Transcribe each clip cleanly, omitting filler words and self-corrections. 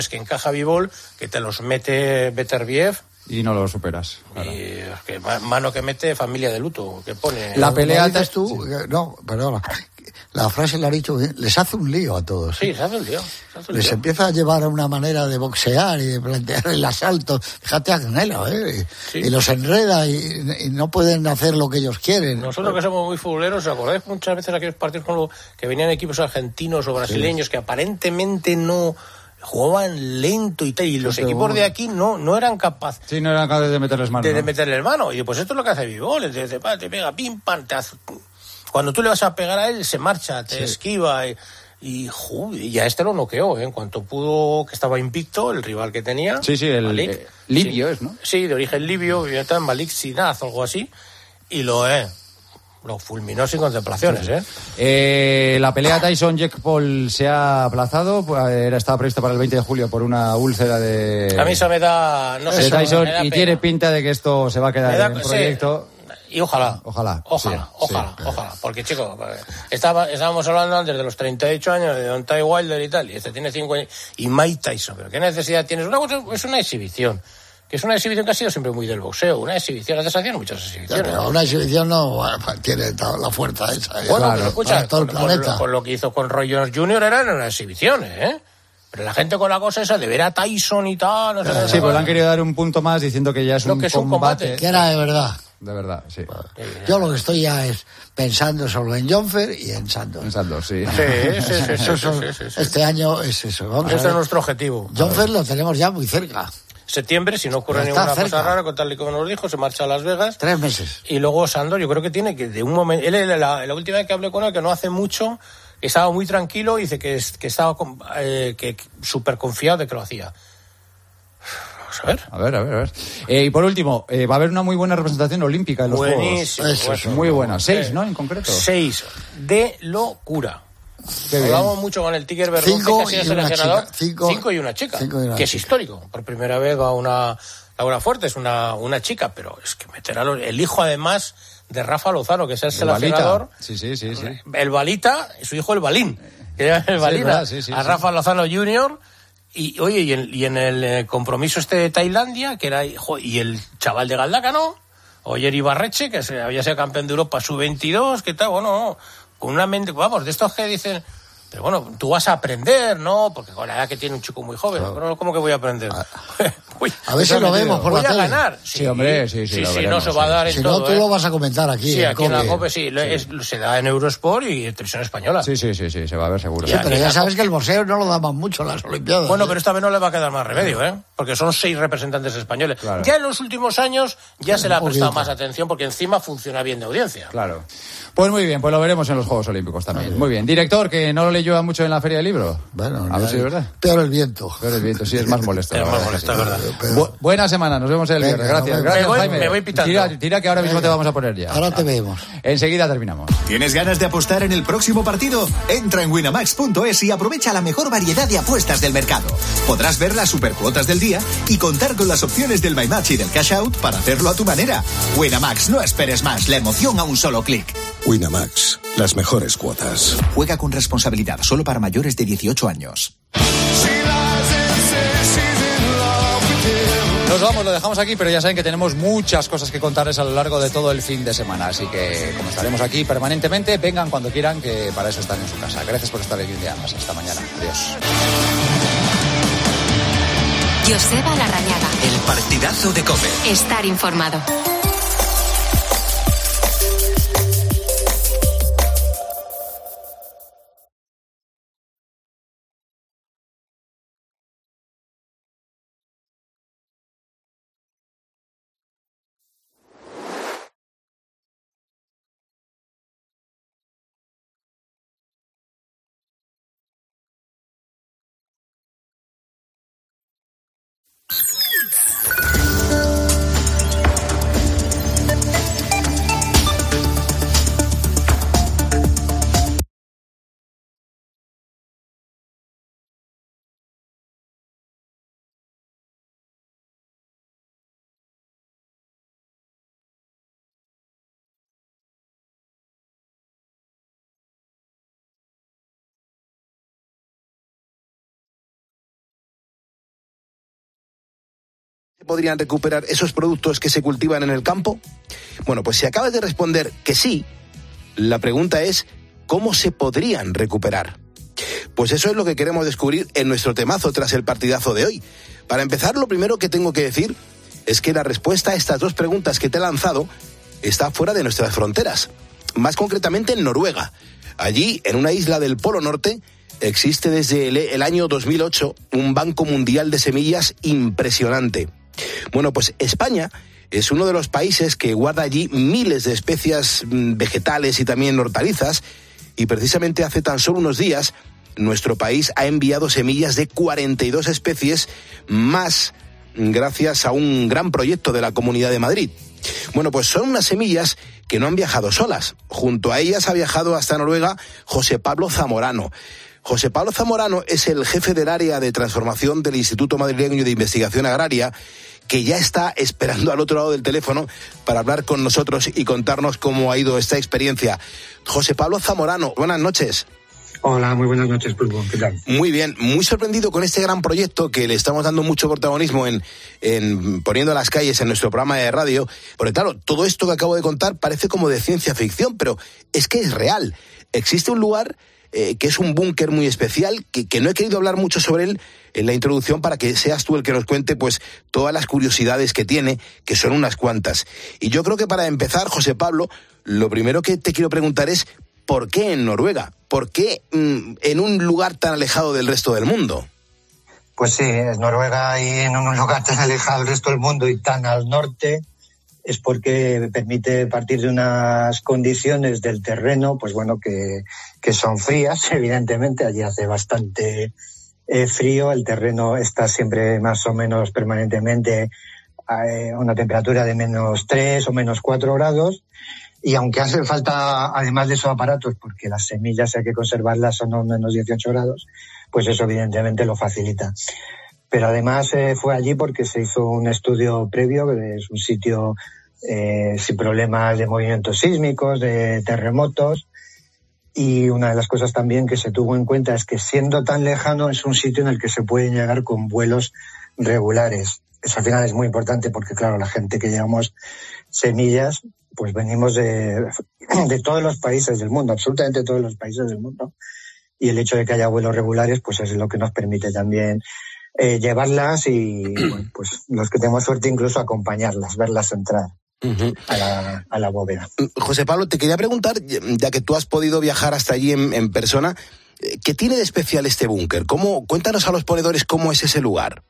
es que encaja Bivol, que te los mete Beterbiev. Y no lo superas. Claro. Y que mano que mete, familia de luto, que pone... La pelea... ¿Dices tú? Sí. No, perdona. La frase la ha dicho bien. Les hace un lío a todos. Sí, se hace un lío. Les empieza a llevar a una manera de boxear y de plantear el asalto. Fíjate a Canelo, Sí. Y los enreda y no pueden hacer lo que ellos quieren. Nosotros que somos muy futboleros, ¿os acordáis muchas veces aquellos partidos con que venían equipos argentinos o brasileños que aparentemente no... jugaban lento y tal, y los equipos de aquí no eran capaces. Sí, no eran capaces de meterles mano. De meterles mano. Y pues esto es lo que hace Bivol, te pega, pim, pam, te hace... Cuando tú le vas a pegar a él, se marcha, te esquiva y a este lo noqueó, En cuanto pudo, que estaba invicto, el rival que tenía. Sí, el libio es, ¿no? Sí, de origen libio, Malik Sinaz o algo así, y lo fulminó sin contemplaciones, La pelea Tyson-Jake Paul se ha aplazado, estaba prevista para el 20 de julio por una úlcera de... A mí eso me da... No sé, de Tyson, me da y pena. Tiene pinta de que esto se va a quedar en el proyecto. Y ojalá, porque chicos, estábamos hablando antes de los 38 años de Deontay Wilder y tal, y este tiene 5 años, y Mike Tyson, pero ¿qué necesidad tienes? Una cosa es una exhibición, que es una exhibición que ha sido siempre muy del boxeo, una exhibición, antes hacían muchas exhibiciones. Pero una exhibición no tiene la fuerza esa. Bueno, claro, pero escucha, todo el planeta. Con lo que hizo con Roy Jones Jr. eran unas exhibiciones, Pero la gente con la cosa esa de ver a Tyson y tal... No sé, sí, pues le han querido dar un punto más diciendo que ya es un combate. Que era de verdad. De verdad, sí. Yo lo que estoy ya es pensando solo en Jonfer y en Santos. En Santos, sí. Este año es eso. Vamos este es nuestro objetivo. Jonfer lo tenemos ya muy cerca. Septiembre, si no ocurre ninguna cosa rara, con tal y como nos dijo, se marcha a Las Vegas. 3 meses. Y luego Sandor, yo creo que tiene que de un momento... La última vez que hablé con él, que no hace mucho, estaba muy tranquilo, dice que estaba súper confiado de que lo hacía. A ver. Y por último, va a haber una muy buena representación olímpica en los Buenísimo, Juegos. Eso, muy buena. 6, ¿no? En concreto. 6. De locura. Hablamos mucho con el Tiger Verdún, que ha sido seleccionador. 5 y una chica. Que es histórico. Por primera vez va una Laura Fuerte, es una chica, pero es que meter el hijo, además, de Rafa Lozano, que es el seleccionador. Sí. El Balita, su hijo el Balín. Que llama el Balita. A Rafa Lozano Jr., y oye, y en el compromiso de Tailandia, que era, y el chaval de Galdácano, Oyer Ibarreche, que había sido campeón de Europa sub-22, que tal, bueno, con una mente, vamos, de estos que dicen, pero bueno, tú vas a aprender, ¿no? Porque con la edad que tiene un chico muy joven, ¿no? ¿Cómo que voy a aprender? A ver si lo vemos por la tele. Voy a ganar. Sí, hombre, sí. Sí, no se va a dar en si todo. Si no, tú lo vas a comentar aquí. Sí, aquí en la COPE, sí. Se da en Eurosport y en Televisión Española. Sí, se va a ver seguro. Sí, pero ya sabes que el boxeo no lo daban mucho las Olimpiadas. Bueno, pero esta vez no le va a quedar más remedio, porque son 6 representantes españoles. Claro. Ya en los últimos años ya se le ha prestado más atención porque encima funciona bien de audiencia. Claro. Pues muy bien, pues lo veremos en los Juegos Olímpicos también. Muy bien. Director, que no lo leyó mucho en la Feria del Libro. Bueno, a ver si es verdad. Peor el viento, sí, es más molesto. Es más molesto, es verdad. Buena semana, nos vemos el viernes. Gracias, Jaime. Me voy pitando. Tira que ahora mismo te vamos a poner ya. Ahora te vemos. Enseguida terminamos. ¿Tienes ganas de apostar en el próximo partido? Entra en winamax.es y aprovecha la mejor variedad de apuestas del mercado. Podrás ver las supercuotas del día y contar con las opciones del My Match y del Cash Out para hacerlo a tu manera. Winamax, no esperes más, la emoción a un solo clic. Winamax, las mejores cuotas. Juega con responsabilidad, solo para mayores de 18 años. Nos vamos, lo dejamos aquí, pero ya saben que tenemos muchas cosas que contarles a lo largo de todo el fin de semana. Así que, como estaremos aquí permanentemente, vengan cuando quieran, que para eso están en su casa. Gracias por estar aquí un día más. Hasta mañana. Adiós. Joseba Larrañaga. El partidazo de COPE. Estar informado. ¿Podrían recuperar esos productos que se cultivan en el campo? Bueno, pues si acabas de responder que sí, la pregunta es, ¿cómo se podrían recuperar? Pues eso es lo que queremos descubrir en nuestro temazo tras el partidazo de hoy. Para empezar, lo primero que tengo que decir es que la respuesta a estas dos preguntas que te he lanzado está fuera de nuestras fronteras, más concretamente en Noruega. Allí, en una isla del Polo Norte, existe desde el año 2008 un banco mundial de semillas impresionante. Bueno, pues España es uno de los países que guarda allí miles de especies vegetales y también hortalizas, y precisamente hace tan solo unos días nuestro país ha enviado semillas de 42 especies más gracias a un gran proyecto de la Comunidad de Madrid. Bueno, pues son unas semillas que no han viajado solas. Junto a ellas ha viajado hasta Noruega José Pablo Zamorano. José Pablo Zamorano es el jefe del área de transformación del Instituto Madrileño de Investigación Agraria, que ya está esperando al otro lado del teléfono para hablar con nosotros y contarnos cómo ha ido esta experiencia. José Pablo Zamorano, buenas noches. Hola, muy buenas noches, Pulpo. ¿Qué tal? Muy bien, muy sorprendido con este gran proyecto que le estamos dando mucho protagonismo en Poniendo las Calles en nuestro programa de radio, porque claro, todo esto que acabo de contar parece como de ciencia ficción, pero es que es real. Existe un lugar que es un búnker muy especial, que no he querido hablar mucho sobre él en la introducción para que seas tú el que nos cuente pues todas las curiosidades que tiene, que son unas cuantas. Y yo creo que para empezar, José Pablo, lo primero que te quiero preguntar es ¿por qué en Noruega? ¿Por qué en un lugar tan alejado del resto del mundo? Pues sí, es Noruega, y en un lugar tan alejado del resto del mundo y tan al norte es porque permite partir de unas condiciones del terreno, pues bueno, que son frías, evidentemente. Allí hace bastante frío, el terreno está siempre más o menos permanentemente a una temperatura de -3 o -4 grados. Y aunque hace falta, además de esos aparatos, porque las semillas hay que conservarlas a no menos 18 grados, pues eso evidentemente lo facilita. Pero además fue allí porque se hizo un estudio previo, que es un sitio sin problemas de movimientos sísmicos, de terremotos, y una de las cosas también que se tuvo en cuenta es que siendo tan lejano es un sitio en el que se pueden llegar con vuelos regulares. Eso al final es muy importante porque, claro, la gente que llevamos semillas, pues venimos de todos los países del mundo, absolutamente todos los países del mundo, y el hecho de que haya vuelos regulares pues es lo que nos permite también llevarlas y bueno, pues los que tenemos suerte incluso acompañarlas, verlas entrar a la bóveda. José Pablo, te quería preguntar, ya que tú has podido viajar hasta allí en persona, ¿qué tiene de especial este búnker? Cuéntanos a los ponedores cómo es ese lugar.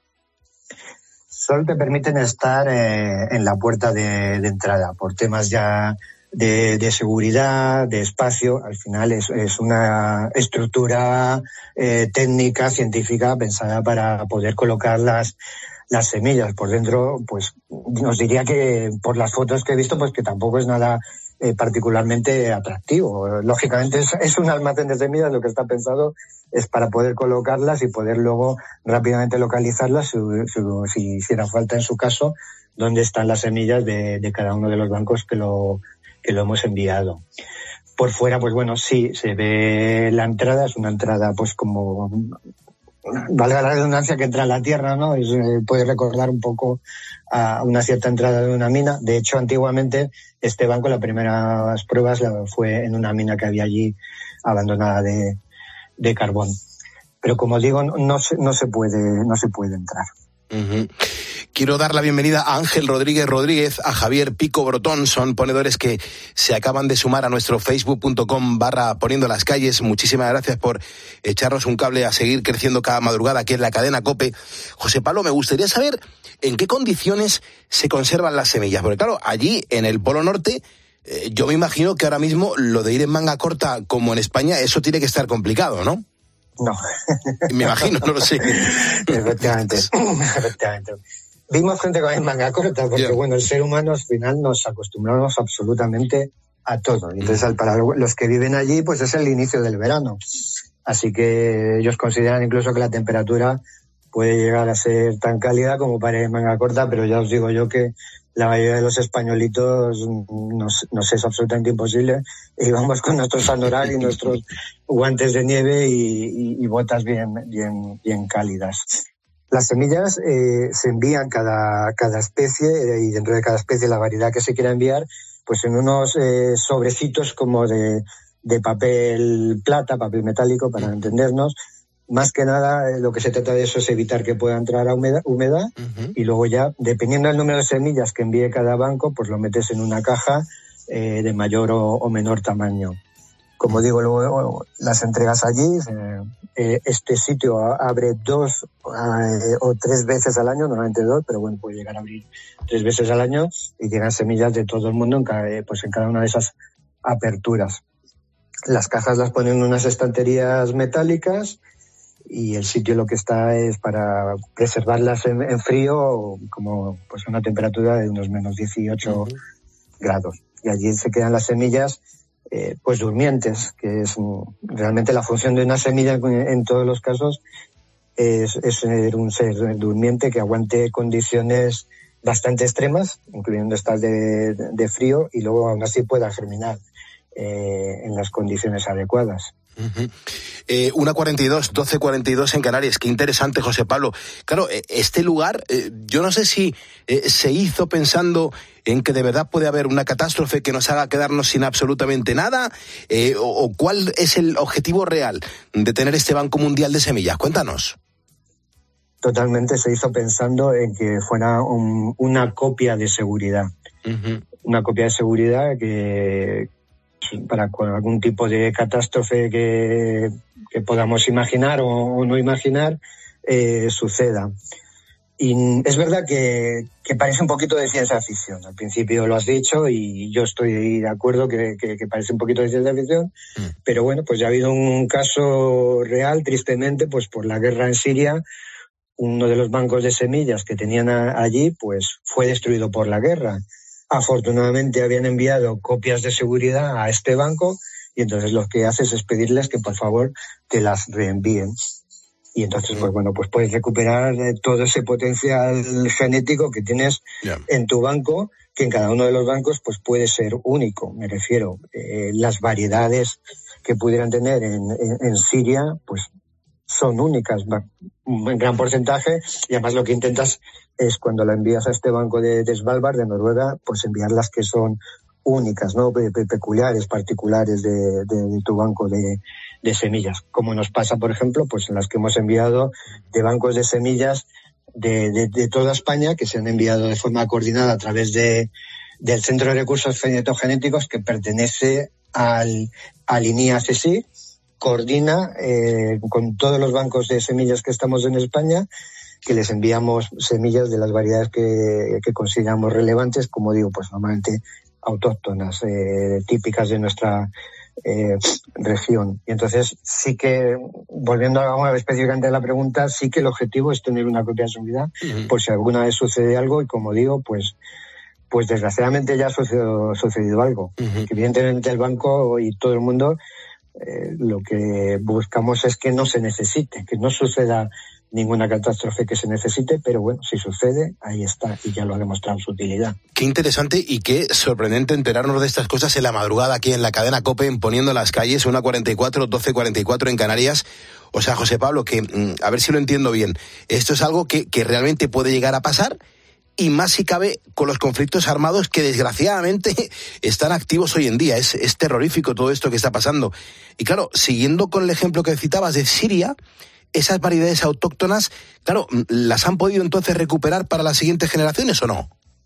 Solo te permiten estar en la puerta de entrada por temas ya de seguridad, de espacio. Al final es una estructura técnica, científica, pensada para poder colocar las semillas. Por dentro, pues nos diría que por las fotos que he visto, pues que tampoco es nada particularmente atractivo. Lógicamente es un almacén de semillas, lo que está pensado es para poder colocarlas y poder luego rápidamente localizarlas si hiciera falta, en su caso, dónde están las semillas de cada uno de los bancos que lo hemos enviado. Por fuera, pues bueno, sí, se ve la entrada, es una entrada pues como, valga la redundancia, que entra a la tierra, ¿no? Puede recordar un poco a una cierta entrada de una mina. De hecho, antiguamente este banco, las primeras pruebas fue en una mina que había allí abandonada de carbón. Pero como digo, no se puede entrar. Uh-huh. Quiero dar la bienvenida a Ángel Rodríguez, a Javier Pico Brotón, son ponedores que se acaban de sumar a nuestro facebook.com/poniendo las calles. Muchísimas gracias por echarnos un cable a seguir creciendo cada madrugada aquí en la cadena COPE. José Pablo, me gustaría saber en qué condiciones se conservan las semillas, porque claro, allí en el Polo Norte, yo me imagino que ahora mismo lo de ir en manga corta como en España, eso tiene que estar complicado, ¿no? No. Me imagino, no lo sé. Efectivamente. Vimos gente que va en manga corta, porque bueno, el ser humano al final nos acostumbramos absolutamente a todo. Entonces, para los que viven allí, pues es el inicio del verano. Así que ellos consideran incluso que la temperatura puede llegar a ser tan cálida como para ir en manga corta, pero ya os digo yo que la mayoría de los españolitos nos es absolutamente imposible, y vamos con nuestros anorak y nuestros guantes de nieve y botas bien cálidas. Las semillas se envían cada especie, y dentro de cada especie la variedad que se quiera enviar, pues en unos sobrecitos como de papel plata, papel metálico, para entendernos. Más que nada, lo que se trata de eso es evitar que pueda entrar a humedad, y luego ya, dependiendo del número de semillas que envíe cada banco, pues lo metes en una caja de mayor o menor tamaño. Como digo, luego las entregas allí. Este sitio abre 2 o 3 veces al año, normalmente 2, pero bueno, puede llegar a abrir 3 veces al año, y llegan semillas de todo el mundo en cada una de esas aperturas. Las cajas las ponen en unas estanterías metálicas, y el sitio lo que está es para preservarlas en frío, como pues una temperatura de unos menos 18 grados. Y allí se quedan las semillas pues durmientes, que es realmente la función de una semilla en todos los casos, es ser un ser durmiente que aguante condiciones bastante extremas, incluyendo estas de frío, y luego aún así pueda germinar en las condiciones adecuadas. 1:42, 12:42 en Canarias. Qué interesante, José Pablo. Claro, este lugar, yo no sé si se hizo pensando en que de verdad puede haber una catástrofe que nos haga quedarnos sin absolutamente nada, o cuál es el objetivo real de tener este Banco Mundial de Semillas. Cuéntanos. Totalmente se hizo pensando en que fuera una copia de seguridad. Una copia de seguridad que para algún tipo de catástrofe que podamos imaginar o no imaginar suceda. Y es verdad que parece un poquito de ciencia ficción. Al principio lo has dicho y yo estoy de acuerdo que parece un poquito de ciencia ficción, pero bueno, pues ya ha habido un caso real, tristemente, pues por la guerra en Siria. Uno de los bancos de semillas que tenían allí pues fue destruido por la guerra. Afortunadamente habían enviado copias de seguridad a este banco, y entonces lo que haces es pedirles que por favor te las reenvíen. Y entonces pues bueno, pues puedes recuperar todo ese potencial genético que tienes en tu banco, que en cada uno de los bancos pues puede ser único. Me refiero, las variedades que pudieran tener en Siria pues son únicas, un gran porcentaje, y además lo que intentas es, cuando la envías a este banco de Svalbard, de Noruega, pues enviar las que son únicas, ¿no? Peculiares, particulares de tu banco de semillas. Como nos pasa, por ejemplo, pues en las que hemos enviado de bancos de semillas de toda España, que se han enviado de forma coordinada a través del Centro de Recursos Fenetogenéticos, que pertenece al INIA-CSIC, coordina con todos los bancos de semillas que estamos en España, que les enviamos semillas de las variedades que consideramos relevantes, como digo, pues normalmente autóctonas, típicas de nuestra región. Y entonces sí que, volviendo específicamente a la pregunta, sí que el objetivo es tener una copia de seguridad, por si alguna vez sucede algo, y como digo, pues desgraciadamente ya ha sucedido algo. Que evidentemente el banco y todo el mundo lo que buscamos es que no se necesite, que no suceda ninguna catástrofe que se necesite, pero bueno, si sucede, ahí está, y ya lo ha demostrado su utilidad. Qué interesante y qué sorprendente enterarnos de estas cosas en la madrugada aquí en la cadena COPE, en Poniendo las Calles, 1:44, 12:44 en Canarias. O sea, José Pablo, que a ver si lo entiendo bien, esto es algo que realmente puede llegar a pasar, y más si cabe con los conflictos armados que desgraciadamente están activos hoy en día. Es terrorífico todo esto que está pasando. Y claro, siguiendo con el ejemplo que citabas de Siria, esas variedades autóctonas, claro, ¿las han podido entonces recuperar para las siguientes generaciones o no?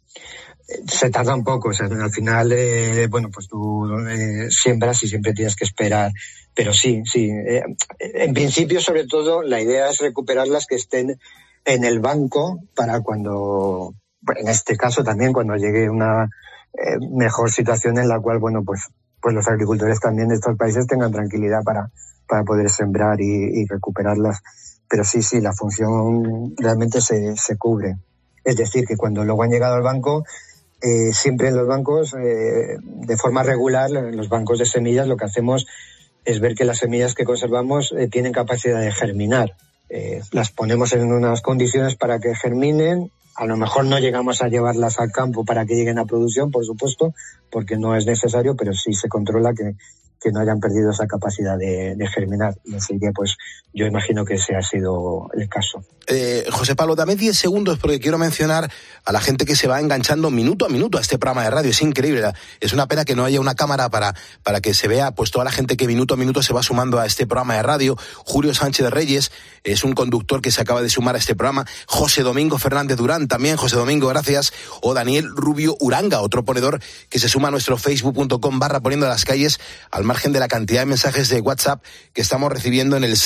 Se tarda un poco, o sea, al final, bueno, pues tú siembras y siempre tienes que esperar, pero sí. En principio, sobre todo, la idea es recuperar las que estén en el banco para cuando, en este caso también, cuando llegue una mejor situación en la cual, bueno, pues los agricultores también de estos países tengan tranquilidad para poder sembrar y recuperarlas. Pero sí, la función realmente se cubre. Es decir, que cuando luego han llegado al banco, siempre en los bancos, de forma regular, en los bancos de semillas, lo que hacemos es ver que las semillas que conservamos tienen capacidad de germinar. Las ponemos en unas condiciones para que germinen. A lo mejor no llegamos a llevarlas al campo para que lleguen a producción, por supuesto, porque no es necesario, pero sí se controla que que no hayan perdido esa capacidad de germinar. Y así que, pues, yo imagino que ese ha sido el caso. José Pablo, dame 10 segundos porque quiero mencionar a la gente que se va enganchando minuto a minuto a este programa de radio. Es increíble. Es una pena que no haya una cámara para que se vea pues toda la gente que minuto a minuto se va sumando a este programa de radio. Julio Sánchez Reyes es un conductor que se acaba de sumar a este programa. José Domingo Fernández Durán también. José Domingo, gracias. O Daniel Rubio Uranga, otro ponedor que se suma a nuestro facebook.com/poniendo las calles, al margen de la cantidad de mensajes de WhatsApp que estamos recibiendo en el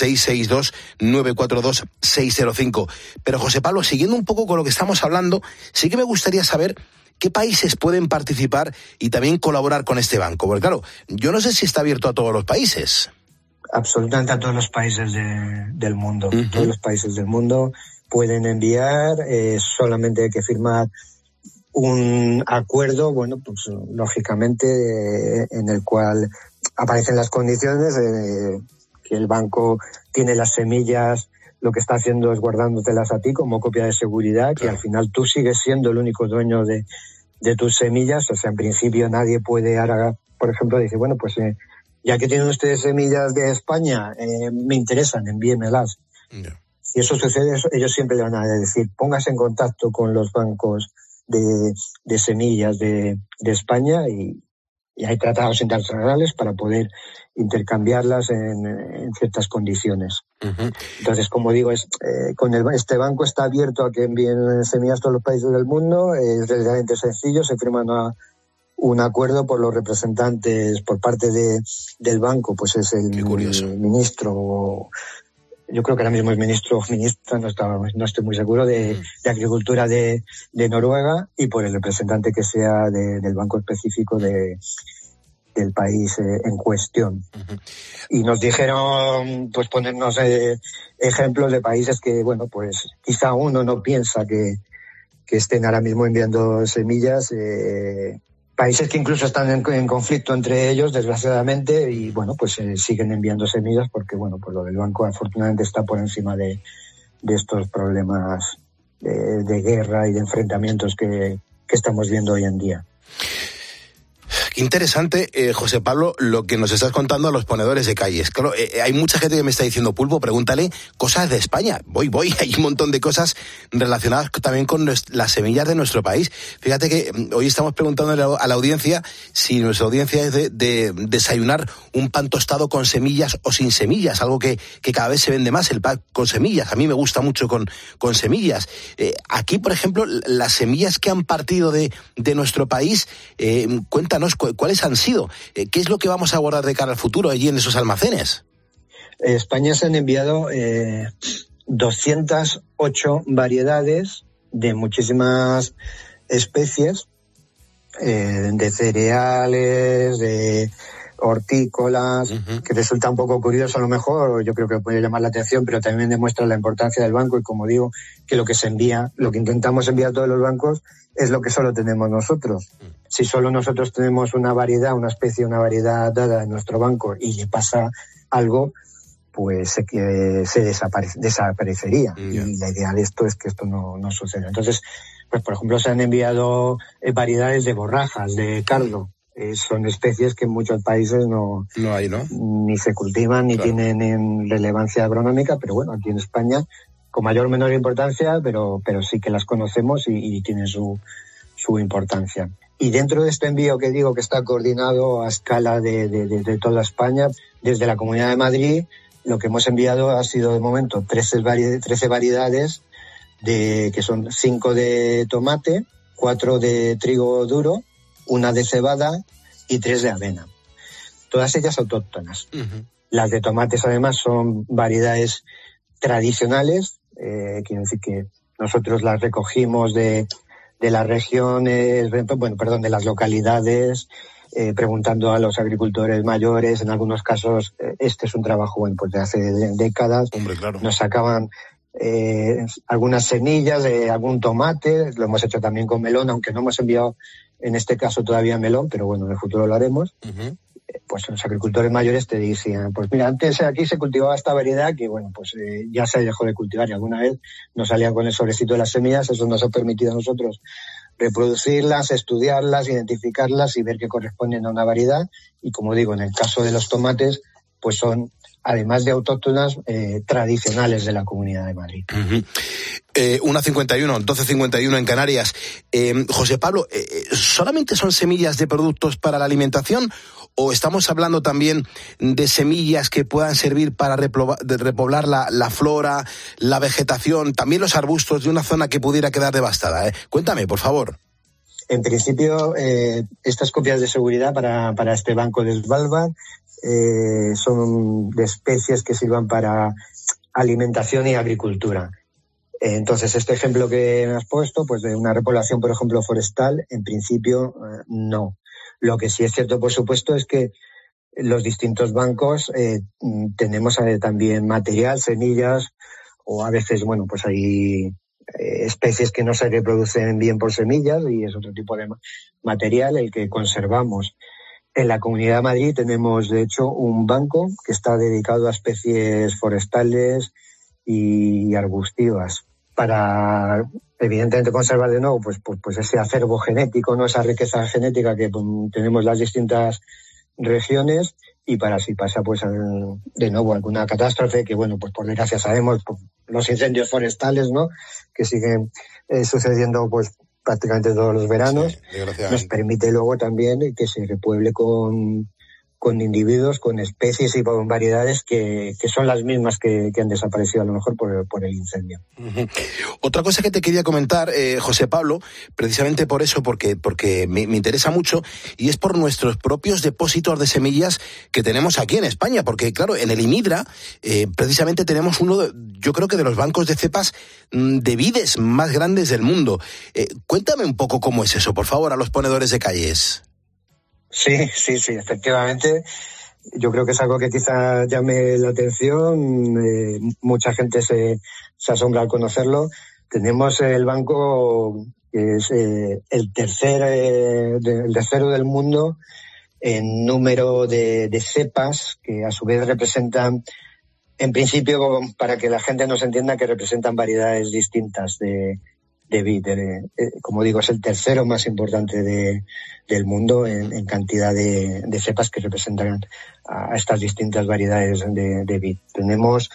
662-942-605. Pero José Pablo, siguiendo un poco con lo que estamos hablando, sí que me gustaría saber qué países pueden participar y también colaborar con este banco. Porque claro, yo no sé si está abierto a todos los países. Absolutamente a todos los países del mundo. Uh-huh. Todos los países del mundo pueden enviar, solamente hay que firmar un acuerdo, bueno, pues lógicamente en el cual aparecen las condiciones, que el banco tiene las semillas, lo que está haciendo es guardándotelas a ti como copia de seguridad, que al final tú sigues siendo el único dueño de tus semillas. O sea, en principio nadie puede ahora, por ejemplo, decir, bueno, pues ya que tienen ustedes semillas de España, me interesan, envíemelas. Yeah. Si eso sucede, ellos siempre le van a decir, póngase en contacto con los bancos de semillas de España y hay tratados internacionales para poder intercambiarlas en ciertas condiciones. Uh-huh. Entonces, como digo, este banco está abierto a que envíen semillas a todos los países del mundo. Es relativamente sencillo, se firma un acuerdo por los representantes por parte del banco, pues es el ministro, yo creo que ahora mismo es ministra, no estoy muy seguro, de Agricultura de Noruega, y por el representante que sea del banco específico del país en cuestión. Uh-huh. Y nos dijeron, pues, ponernos ejemplos de países que, bueno, pues quizá uno no piensa que estén ahora mismo enviando semillas, países que incluso están en conflicto entre ellos, desgraciadamente, y bueno, pues siguen enviando semillas porque, bueno, pues lo del banco afortunadamente está por encima de estos problemas de guerra y de enfrentamientos que estamos viendo hoy en día. Qué interesante, José Pablo, lo que nos estás contando a los ponedores de calles. Claro, hay mucha gente que me está diciendo, Pulpo, pregúntale cosas de España. Voy, hay un montón de cosas relacionadas también con las semillas de nuestro país. Fíjate que hoy estamos preguntando a la audiencia si nuestra audiencia es de desayunar un pan tostado con semillas o sin semillas, algo que cada vez se vende más, el pan con semillas. A mí me gusta mucho con semillas. Aquí, por ejemplo, las semillas que han partido de nuestro país, cuéntanos cuáles han sido, qué es lo que vamos a guardar de cara al futuro allí en esos almacenes. España se han enviado 208 variedades de muchísimas especies, de cereales, de hortícolas, uh-huh. Que resulta un poco curioso a lo mejor, yo creo que puede llamar la atención, pero también demuestra la importancia del banco y, como digo, que lo que se envía, lo que intentamos enviar a todos los bancos es lo que solo tenemos nosotros. Si solo nosotros tenemos una especie, una variedad dada en nuestro banco y le pasa algo, pues se desaparecería. Yeah. Y la idea de esto es que esto no suceda. Entonces, pues por ejemplo, se han enviado variedades de borrajas, de cardo. Son especies que en muchos países no hay, ¿no? Ni se cultivan ni tienen relevancia agronómica, pero bueno, aquí en España, con mayor o menor importancia, pero sí que las conocemos y tienen su importancia. Y dentro de este envío que digo que está coordinado a escala de toda España, desde la Comunidad de Madrid, lo que hemos enviado ha sido de momento 13 variedades, que son 5 de tomate, 4 de trigo duro, 1 de cebada y 3 de avena. Todas ellas autóctonas. Uh-huh. Las de tomates, además, son variedades tradicionales, quiere decir que nosotros las recogimos de las regiones, de las localidades, preguntando a los agricultores mayores. En algunos casos, este es un trabajo pues de hace décadas. Hombre, claro. Nos sacaban algunas semillas de algún tomate, lo hemos hecho también con melón, aunque no hemos enviado en este caso todavía melón, pero bueno, en el futuro lo haremos. Uh-huh. Pues los agricultores mayores te decían, pues mira, antes aquí se cultivaba esta variedad que, bueno, pues ya se dejó de cultivar y alguna vez nos salían con el sobrecito de las semillas. Eso nos ha permitido a nosotros reproducirlas, estudiarlas, identificarlas y ver que corresponden a una variedad. Y como digo, en el caso de los tomates, pues son, además de autóctonas, tradicionales de la Comunidad de Madrid. 1:51, 12:51 en Canarias. José Pablo, ¿solamente son semillas de productos para la alimentación o estamos hablando también de semillas que puedan servir para repoblar la flora, la vegetación, también los arbustos de una zona que pudiera quedar devastada? Cuéntame, por favor. En principio, estas copias de seguridad para este banco de Svalbard son de especies que sirvan para alimentación y agricultura. Entonces, este ejemplo que me has puesto, pues de una repoblación, por ejemplo, forestal, en principio no. Lo que sí es cierto, por supuesto, es que los distintos bancos tenemos también material, semillas, o a veces, bueno, pues hay especies que no se reproducen bien por semillas y es otro tipo de material el que conservamos. En la Comunidad de Madrid tenemos, de hecho, un banco que está dedicado a especies forestales y arbustivas para, evidentemente, conservar de nuevo pues ese acervo genético, no, esa riqueza genética que tenemos las distintas regiones, y para si pasa pues de nuevo alguna catástrofe, que bueno, pues por desgracia sabemos, los incendios forestales, ¿no?, que siguen sucediendo pues prácticamente todos los veranos, sí, nos permite luego también que se repueble con individuos, con especies y con variedades que son las mismas que han desaparecido a lo mejor por el incendio. Uh-huh. Otra cosa que te quería comentar, José Pablo, precisamente por eso, porque me interesa mucho, y es por nuestros propios depósitos de semillas que tenemos aquí en España, porque claro, en el IMIDRA precisamente tenemos yo creo que de los bancos de cepas de vides más grandes del mundo. Cuéntame un poco cómo es eso, por favor, a los ponedores de calles. Sí, efectivamente. Yo creo que es algo que quizá llame la atención. Mucha gente se asombra al conocerlo. Tenemos el banco que es el tercero del mundo en número de cepas, que a su vez representan, en principio, para que la gente nos entienda, que representan variedades distintas de vid. Como digo, es el tercero más importante del mundo en cantidad de cepas que representan a estas distintas variedades de vid. Tenemos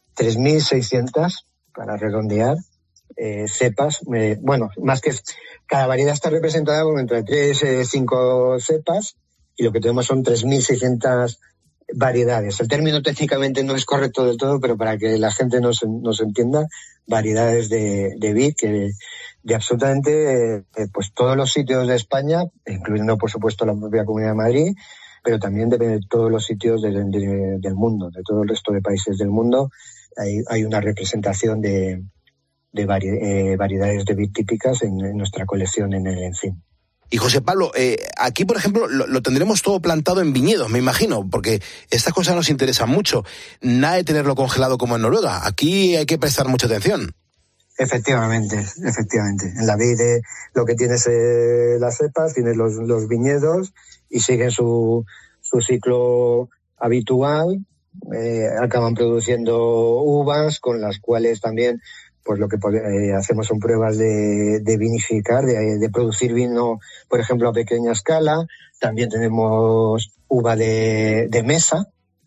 3.600, para redondear, cepas. Más que cada variedad está representada por entre 3 y 5 cepas, y lo que tenemos son 3.600 variedades. El término técnicamente no es correcto del todo, pero para que la gente nos entienda, variedades de vid que de absolutamente pues todos los sitios de España, incluyendo por supuesto la propia Comunidad de Madrid, pero también de todos los sitios del mundo, de todo el resto de países del mundo. Hay una representación de variedades de vid típicas en nuestra colección en el ENCIM. Y José Pablo, aquí, por ejemplo, lo tendremos todo plantado en viñedos, me imagino, porque estas cosas nos interesan mucho. Nada de tenerlo congelado como en Noruega. Aquí hay que prestar mucha atención. Efectivamente. En la vid lo que tienes las cepas, tienes los viñedos y siguen su ciclo habitual. Acaban produciendo uvas con las cuales también pues lo que hacemos son pruebas de vinificar, de producir vino, por ejemplo, a pequeña escala. También tenemos uva de mesa,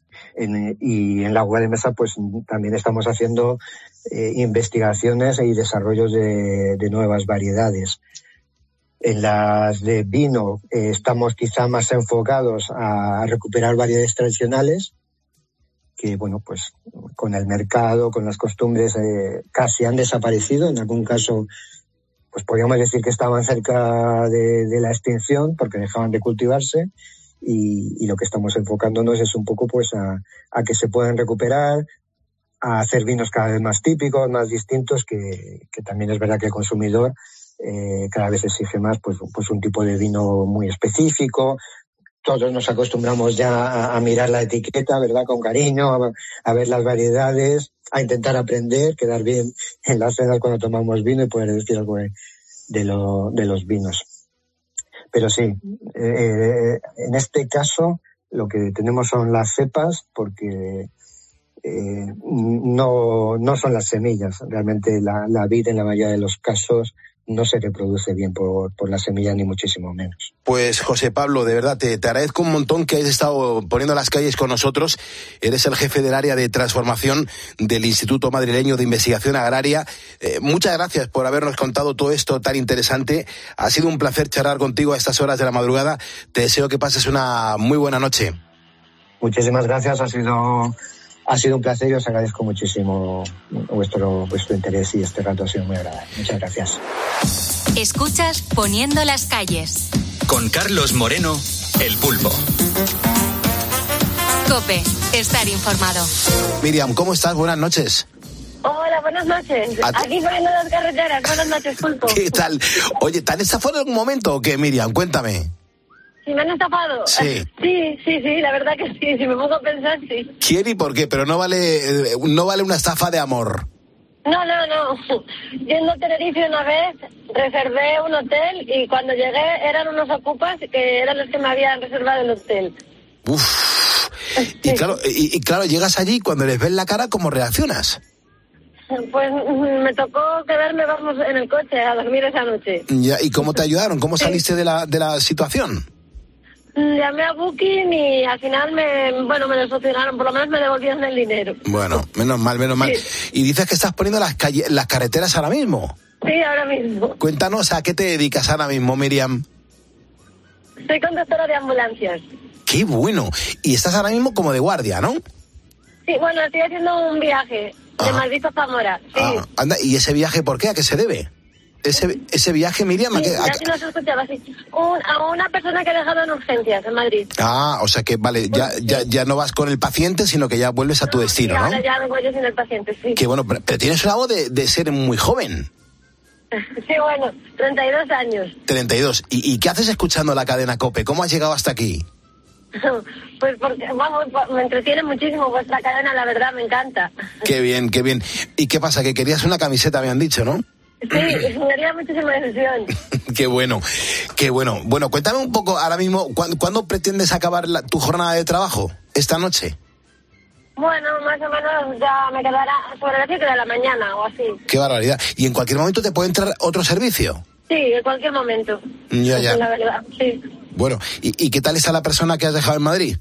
y en la uva de mesa pues también estamos haciendo investigaciones y desarrollos de nuevas variedades. En las de vino estamos quizá más enfocados a recuperar variedades tradicionales, que bueno, pues con el mercado, con las costumbres, casi han desaparecido. En algún caso, pues podríamos decir que estaban cerca de la extinción porque dejaban de cultivarse, y lo que estamos enfocándonos es un poco pues a que se puedan recuperar, a hacer vinos cada vez más típicos, más distintos, que también es verdad que el consumidor cada vez exige más pues un tipo de vino muy específico. Todos nos acostumbramos ya a mirar la etiqueta, ¿verdad?, con cariño, a ver las variedades, a intentar aprender, quedar bien en las cenas cuando tomamos vino y poder decir algo de los vinos. Pero sí, en este caso lo que tenemos son las cepas, porque no son las semillas. Realmente la vid en la mayoría de los casos no se reproduce bien por la semilla, ni muchísimo menos. Pues José Pablo, de verdad, te agradezco un montón que hayas estado poniendo las calles con nosotros. Eres el jefe del área de transformación del Instituto Madrileño de Investigación Agraria. Muchas gracias por habernos contado todo esto tan interesante. Ha sido un placer charlar contigo a estas horas de la madrugada. Te deseo que pases una muy buena noche. Muchísimas gracias, ha sido un placer y os agradezco muchísimo vuestro interés, y este rato ha sido muy agradable. Muchas gracias. Escuchas Poniendo las calles. Con Carlos Moreno, El Pulpo. COPE, estar informado. Miriam, ¿cómo estás? Buenas noches. Hola, buenas noches. Aquí poniendo las carreteras. Buenas noches, Pulpo. ¿Qué tal? Oye, ¿te han estafado en algún momento o qué, Miriam? Cuéntame. ¿Sí me han estafado? Sí. Sí, la verdad que sí. Si me pongo a pensar, sí. ¿Quién y por qué? Pero no vale una estafa de amor. No. Yendo a Tenerife una vez, reservé un hotel y cuando llegué eran unos ocupas que eran los que me habían reservado el hotel. Uf. Y claro, llegas allí y cuando les ves la cara, ¿cómo reaccionas? Pues me tocó quedarme, en el coche a dormir esa noche. Ya, ¿y cómo te ayudaron? ¿Cómo saliste de la situación? Llamé a Booking y al final me lo solucionaron, por lo menos me devolvieron el dinero. Bueno, menos mal. Sí. Y dices que estás poniendo las carreteras ahora mismo. Sí, ahora mismo. Cuéntanos, ¿a qué te dedicas ahora mismo, Miriam? Soy conductora de ambulancias. ¡Qué bueno! Y estás ahora mismo como de guardia, ¿no? Sí, bueno, estoy haciendo un viaje de Madrid a Zamora. Sí. Anda, ¿y ese viaje por qué? ¿A qué se debe? Ese viaje, Miriam... Sí, casi no se escuchaba, sí. A una persona que he dejado en urgencias en Madrid. O sea que, vale, ya no vas con el paciente, sino que ya vuelves a tu destino, ¿no? Ahora ya me voy yo sin el paciente, sí. Qué bueno, pero tienes una voz de ser muy joven. Sí, bueno, 32 años. 32. ¿Y qué haces escuchando la cadena COPE? ¿Cómo has llegado hasta aquí? Pues porque, me entretiene muchísimo vuestra cadena, la verdad, me encanta. Qué bien. ¿Y qué pasa? Que querías una camiseta, me han dicho, ¿no? Sí, me haría muchísima ilusión. Qué bueno. Bueno, cuéntame un poco ahora mismo, ¿cuándo pretendes acabar tu jornada de trabajo? ¿Esta noche? Bueno, más o menos ya me quedará sobre las 7 de la mañana o así. Qué barbaridad. ¿Y en cualquier momento te puede entrar otro servicio? Sí, en cualquier momento. Ya. La verdad, sí. Bueno, ¿y qué tal está la persona que has dejado en Madrid?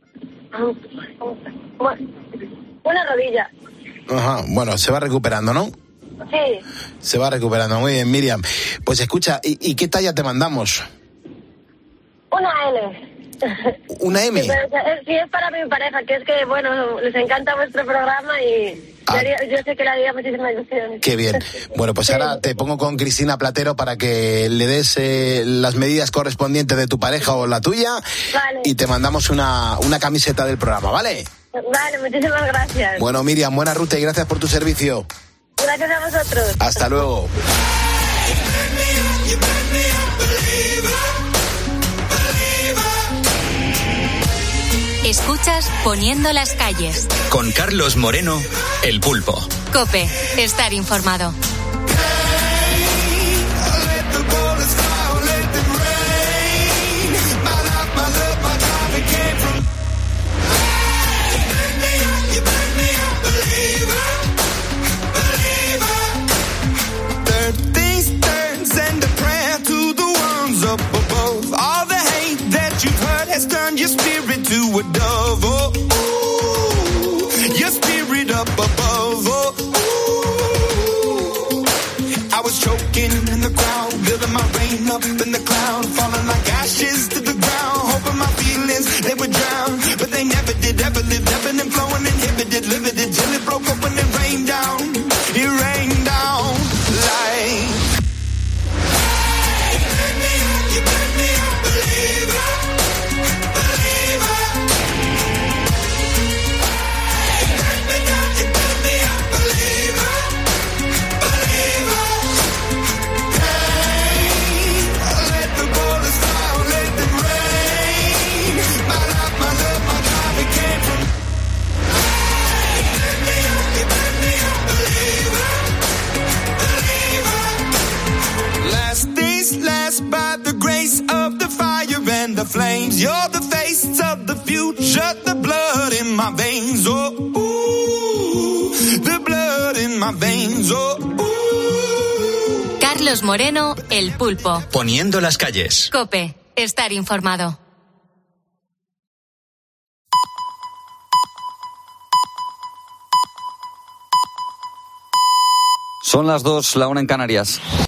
Bueno, una rodilla. Ajá, bueno, se va recuperando, ¿no? Sí. Se va recuperando, muy bien, Miriam. Pues escucha, ¿y qué talla te mandamos? Una L. ¿Una M? Sí, es para mi pareja, que es que, bueno, les encanta vuestro programa y yo sé que le haría muchísima ilusión. Qué bien. Bueno, pues ahora te pongo con Cristina Platero para que le des las medidas correspondientes de tu pareja o la tuya. Vale. Y te mandamos una camiseta del programa, ¿vale? Vale, muchísimas gracias. Bueno, Miriam, buena ruta y gracias por tu servicio. Gracias a vosotros. Hasta luego. Escuchas Poniendo las calles. Con Carlos Moreno, El Pulpo. COPE, estar informado. Turn your spirit to a dove, oh, ooh, your spirit up above, oh, ooh. I was choking in the crowd, building my rain up in the cloud, falling like ashes to the ground, hoping my feelings, they would drown, but they never did, ever lived, ebbing and flowing, inhibited, limited, till it broke up and it rained down like... You burn me up, believer. By the grace of the fire and the flames, you're the face of the future, the blood in my veins, oh, ooh, the blood in my veins, oh, ooh. Carlos Moreno, El Pulpo. Poniendo las calles. COPE. Estar informado. Son las 2, la 1 en Canarias.